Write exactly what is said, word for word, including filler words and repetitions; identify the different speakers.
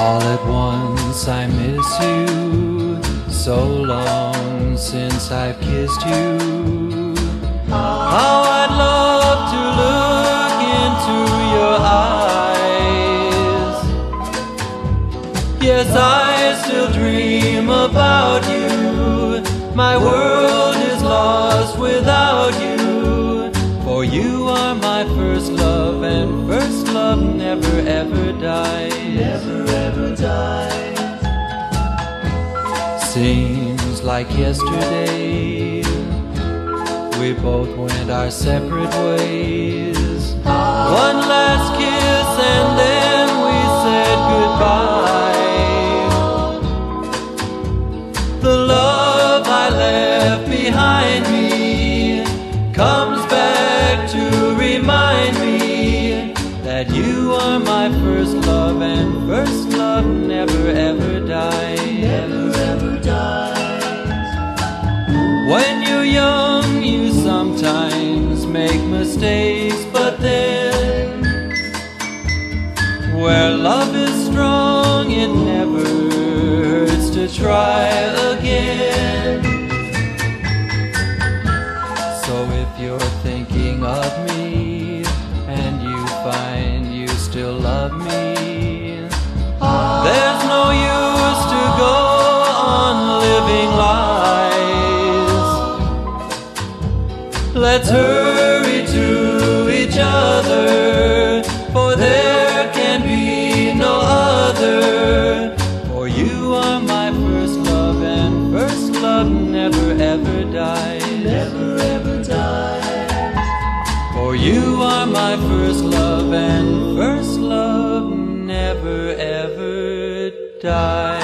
Speaker 1: All at once I miss you, so long since I've kissed you. How I'd love to look into your eyes. Yes, I still dream about you. My world is lost without you. For you are my first love, and first love never ever dies. Never ever dies. Seems like yesterday we both went our separate ways. One last kiss and then we said goodbye. The love I left behind me comes back to remind me that you are my first love, and first love never ever dies. Never ever dies. When you're young, you sometimes make mistakes, but then where love is strong, it never hurts to try again. So if you're thinking of me and you find you still love me, there's no use to go on living lies. Let's hurry to each other, for there can be no other. For you are my first love, and first love never ever dies. Never ever dies. For you are my first love, and first love never ever dies.